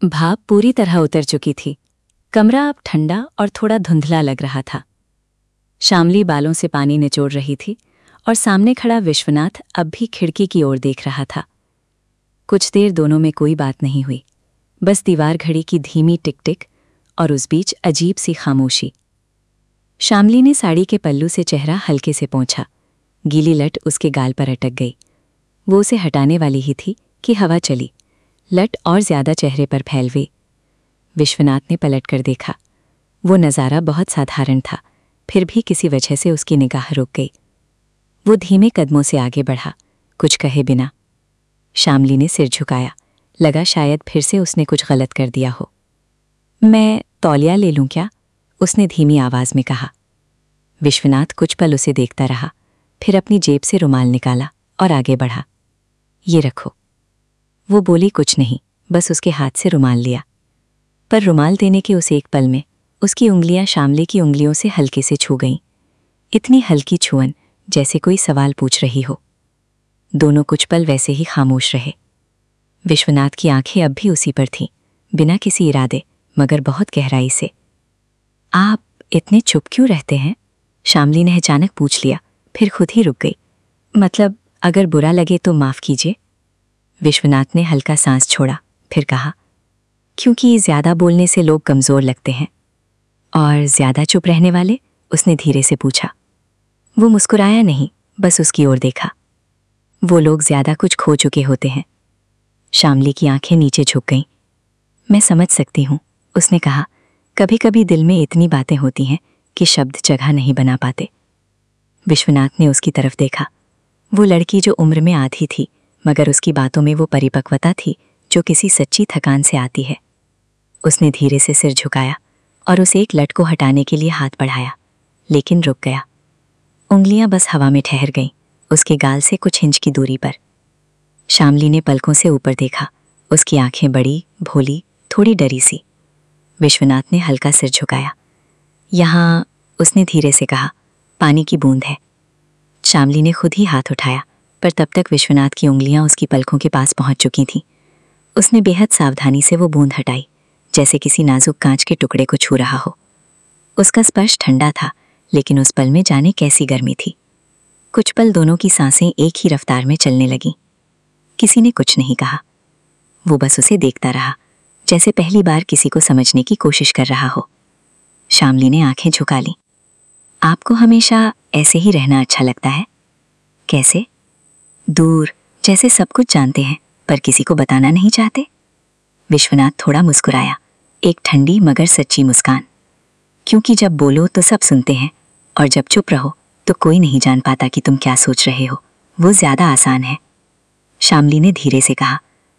भाप पूरी तरह उतर चुकी थी। कमरा अब ठंडा और थोड़ा धुंधला लग रहा था। शामली बालों से पानी निचोड़ रही थी और सामने खड़ा विश्वनाथ अब भी खिड़की की ओर देख रहा था। कुछ देर दोनों में कोई बात नहीं हुई, बस दीवार घड़ी की धीमी टिक टिक और उस बीच अजीब सी खामोशी। शामली ने साड़ी के पल्लू से चेहरा हल्के से पोंछा। गीली लट उसके गाल पर अटक गई। वो उसे हटाने वाली ही थी कि हवा चली। लट और ज्यादा चेहरे पर फैल गई। विश्वनाथ ने पलट कर देखा। वो नज़ारा बहुत साधारण था, फिर भी किसी वजह से उसकी निगाह रुक गई। वो धीमे कदमों से आगे बढ़ा, कुछ कहे बिना। शामली ने सिर झुकाया, लगा शायद फिर से उसने कुछ गलत कर दिया हो। मैं तौलिया ले लूं क्या? उसने धीमी आवाज में कहा। विश्वनाथ कुछ पल उसे देखता रहा, फिर अपनी जेब से रुमाल निकाला और आगे बढ़ा। ये रखो। वो बोली कुछ नहीं, बस उसके हाथ से रुमाल लिया। पर रुमाल देने के उस एक पल में उसकी उंगलियां शामली की उंगलियों से हल्के से छू गईं। इतनी हल्की छुअन जैसे कोई सवाल पूछ रही हो। दोनों कुछ पल वैसे ही खामोश रहे। विश्वनाथ की आंखें अब भी उसी पर थीं, बिना किसी इरादे मगर बहुत गहराई से। आप इतने चुप क्यों रहते हैं? शामली ने अचानक पूछ लिया, फिर खुद ही रुक गई। मतलब अगर बुरा लगे तो माफ कीजिए। विश्वनाथ ने हल्का सांस छोड़ा, फिर कहा, क्योंकि ज्यादा बोलने से लोग कमजोर लगते हैं। और ज्यादा चुप रहने वाले? उसने धीरे से पूछा। वो मुस्कुराया नहीं, बस उसकी ओर देखा। वो लोग ज्यादा कुछ खो चुके होते हैं। शामली की आंखें नीचे झुक गईं। मैं समझ सकती हूं, उसने कहा। कभी कभी दिल में इतनी बातें होती हैं कि शब्द जगह नहीं बना पाते। विश्वनाथ ने उसकी तरफ देखा। वो लड़की जो उम्र में आधी थी, मगर उसकी बातों में वो परिपक्वता थी जो किसी सच्ची थकान से आती है। उसने धीरे से सिर झुकाया और उस एक लट को हटाने के लिए हाथ बढ़ाया, लेकिन रुक गया। उंगलियां बस हवा में ठहर गईं, उसके गाल से कुछ इंच की दूरी पर। शामली ने पलकों से ऊपर देखा। उसकी आंखें बड़ी, भोली, थोड़ी डरी सी। विश्वनाथ ने हल्का सिर झुकाया। यहाँ, उसने धीरे से कहा, पानी की बूंद है। शामली ने खुद ही हाथ उठाया, पर तब तक विश्वनाथ की उंगलियां उसकी पलकों के पास पहुंच चुकी थीं। उसने बेहद सावधानी से वो बूंद हटाई, जैसे किसी नाजुक कांच के टुकड़े को छू रहा हो। उसका स्पर्श ठंडा था, लेकिन उस पल में जाने कैसी गर्मी थी। कुछ पल दोनों की सांसें एक ही रफ्तार में चलने लगीं। किसी ने कुछ नहीं कहा। वो बस उसे देखता रहा, जैसे पहली बार किसी को समझने की कोशिश कर रहा हो। शामली ने आंखें झुका लीं। आपको हमेशा ऐसे ही रहना अच्छा लगता है? कैसे? दूर, जैसे सब कुछ जानते हैं पर किसी को बताना नहीं चाहते? विश्वनाथ थोड़ा मुस्कुराया, एक ठंडी मगर सच्ची मुस्कान। क्योंकि जब बोलो तो सब सुनते हैं, और जब चुप रहो तो कोई नहीं जान पाता कि तुम क्या सोच रहे हो। वो ज्यादा आसान है। शामली ने धीरे से कहा,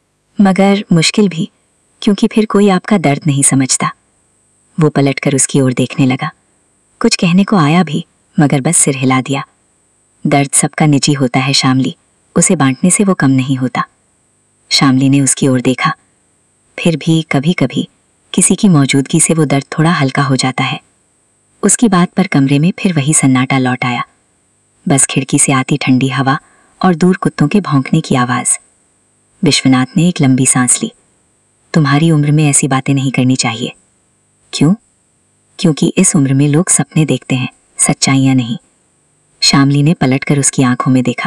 मगर मुश्किल भी, क्योंकि फिर कोई आपका दर्द नहीं समझता। वो पलटकर उसकी ओर देखने लगा। कुछ कहने को आया भी, मगर बस सिर हिला दिया। दर्द सबका निजी होता है शामली, उसे बांटने से वो कम नहीं होता। शामली ने उसकी ओर देखा। फिर भी कभी कभी किसी की मौजूदगी से वो दर्द थोड़ा हल्का हो जाता है। उसकी बात पर कमरे में फिर वही सन्नाटा लौट आया, बस खिड़की से आती ठंडी हवा और दूर कुत्तों के भौंकने की आवाज। विश्वनाथ ने एक लंबी सांस ली। तुम्हारी उम्र में ऐसी बातें नहीं करनी चाहिए। क्यों? क्योंकि इस उम्र में लोग सपने देखते हैं, सच्चाइयां नहीं। शामली ने पलटकर उसकी आंखों में देखा।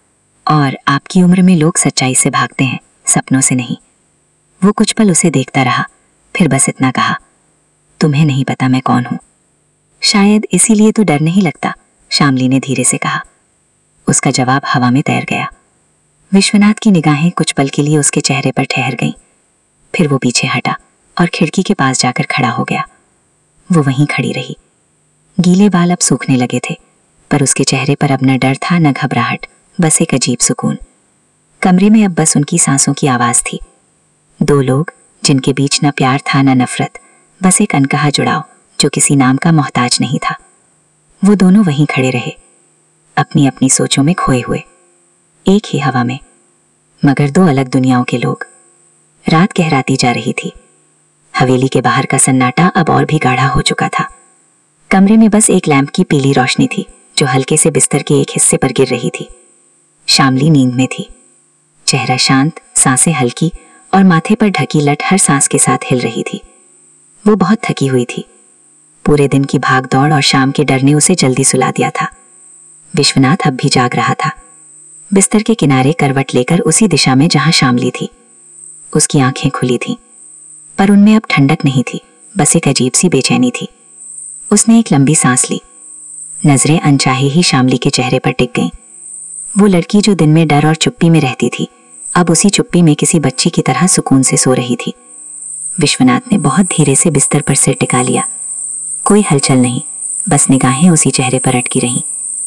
और आपकी उम्र में लोग सच्चाई से भागते हैं, सपनों से नहीं। वो कुछ पल उसे देखता रहा, फिर बस इतना कहा, तुम्हें नहीं पता मैं कौन हूं। शायद इसीलिए तो डर नहीं लगता, शामली ने धीरे से कहा। उसका जवाब हवा में तैर गया। विश्वनाथ की निगाहें कुछ पल के लिए उसके चेहरे पर ठहर गईं। फिर वो पीछे हटा और खिड़की के पास जाकर खड़ा हो गया। वो वहीं खड़ी रही। गीले बाल अब सूखने लगे थे, पर उसके चेहरे पर अब न डर था न घबराहट, बस एक अजीब सुकून। कमरे में अब बस उनकी सांसों की आवाज थी। दो लोग जिनके बीच न प्यार था न नफरत, बस एक अनकहा जुड़ाव जो किसी नाम का मोहताज नहीं था। वो दोनों वहीं खड़े रहे, अपनी अपनी सोचों में खोए हुए, एक ही हवा में, मगर दो अलग दुनियाओं के लोग। रात गहराती जा रही थी। हवेली के बाहर का सन्नाटा अब और भी गाढ़ा हो चुका था। कमरे में बस एक लैंप की पीली रोशनी थी जो हल्के से बिस्तर के एक हिस्से पर गिर रही थी। शामली नींद में थी, चेहरा शांत, सांसें हल्की और माथे पर ढकी लट हर सांस के साथ हिल रही थी। वो बहुत थकी हुई थी। पूरे दिन की भाग दौड़ और शाम के डर ने उसे जल्दी सुला दिया था। विश्वनाथ अब भी जाग रहा था, बिस्तर के किनारे करवट लेकर उसी दिशा में जहां शामली थी। उसकी आंखें खुली थीं, पर उनमें अब ठंडक नहीं थी, बस एक अजीब सी बेचैनी थी। उसने एक लंबी सांस ली। नजरें अनचाहे ही शामली के चेहरे पर टिक गईं। वो लड़की जो दिन में डर और चुप्पी में रहती थी, अब उसी चुप्पी में किसी बच्ची की तरह सुकून से सो रही थी। विश्वनाथ ने बहुत धीरे से बिस्तर पर सिर टिका लिया। कोई हलचल नहीं, बस निगाहें उसी चेहरे पर अटकी रहीं।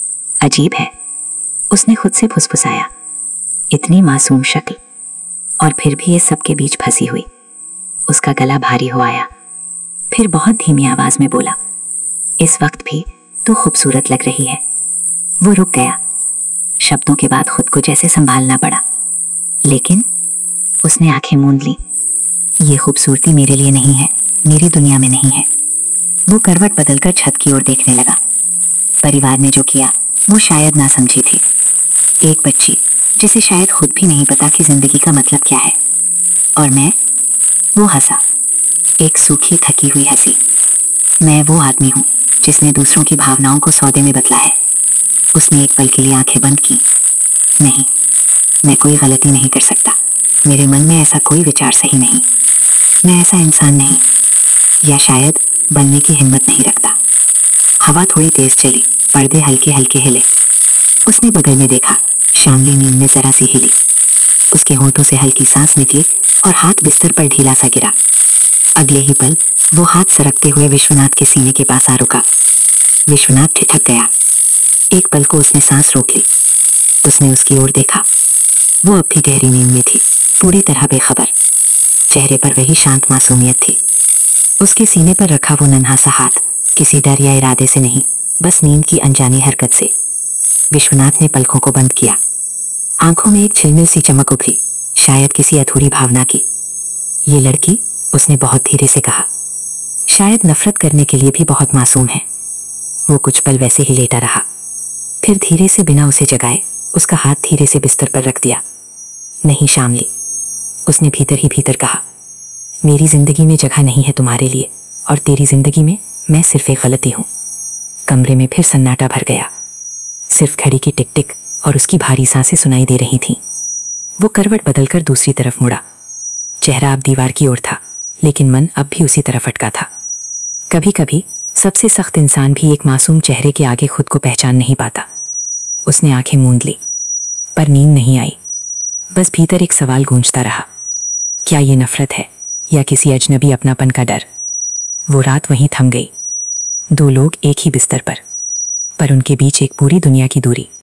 अजीब है, उसने खुद से फुसफुसाया। इतनी मासूम शक्ल और फिर भी ये सबके बीच फंसी हुई। उसका गला भारी हो आया। फिर बहुत धीमी आवाज में बोला, इस वक्त भी तू खूबसूरत लग रही है। वो रुक गया। शब्दों के बाद खुद को जैसे संभालना पड़ा। लेकिन उसने आंखें मूंद ली। ये खूबसूरती मेरे लिए नहीं है, मेरी दुनिया में नहीं है। वो करवट बदलकर छत की ओर देखने लगा। परिवार ने जो किया वो शायद ना समझी थी। एक बच्ची जिसे शायद खुद भी नहीं पता कि जिंदगी का मतलब क्या है। और मैं, वो हंसा, एक सूखी थकी हुई हंसी। मैं वो आदमी हूं जिसने दूसरों की भावनाओं को सौदे में बदला है। उसने एक पल के लिए आंखें बंद की। नहीं, मैं कोई गलती नहीं कर सकता। मेरे मन में ऐसा कोई विचार सही नहीं। मैं ऐसा इंसान नहीं, या शायद बनने की हिम्मत नहीं रखता। हवा थोड़ी तेज चली, पर्दे हल्के हल्के हिले। उसने बगल में देखा। शामली नींद में जरा सी हिली। उसके होंठों से हल्की सांस निकली और हाथ बिस्तर पर ढीला सा गिरा। अगले ही पल वो हाथ सरकते हुए विश्वनाथ के सीने के पास आ रुका। विश्वनाथ ठिठक गया। एक पल को उसने सांस रोक ली। उसने उसकी ओर देखा। वो अब भी गहरी नींद में थी, पूरी तरह बेखबर। चेहरे पर वही शांत मासूमियत थी। उसके सीने पर रखा वो नन्हा सा हाथ किसी डर या इरादे से नहीं, बस नींद की अनजानी हरकत से। विश्वनाथ ने पलकों को बंद किया। आंखों में एक छिलमिल सी चमक उभरी, शायद किसी अधूरी भावना की। ये लड़की, उसने बहुत धीरे से कहा, शायद नफरत करने के लिए भी बहुत मासूम है। वो कुछ पल वैसे ही लेटा रहा, फिर धीरे से बिना उसे जगाए उसका हाथ धीरे से बिस्तर पर रख दिया। नहीं शामली, उसने भीतर ही भीतर कहा, मेरी जिंदगी में जगह नहीं है तुम्हारे लिए, और तेरी जिंदगी में मैं सिर्फ एक गलती हूं। कमरे में फिर सन्नाटा भर गया। सिर्फ घड़ी की टिक टिक और उसकी भारी सांसें सुनाई दे रही थीं। वो करवट बदलकर दूसरी तरफ मुड़ा। चेहरा अब दीवार की ओर था, लेकिन मन अब भी उसी तरफ अटका था। कभी कभी सबसे सख्त इंसान भी एक मासूम चेहरे के आगे खुद को पहचान नहीं पाता। उसने आंखें मूंद ली, पर नींद नहीं आई। बस भीतर एक सवाल गूंजता रहा, क्या ये नफरत है या किसी अजनबी अपनापन का डर? वो रात वहीं थम गई। दो लोग एक ही बिस्तर पर उनके बीच एक पूरी दुनिया की दूरी।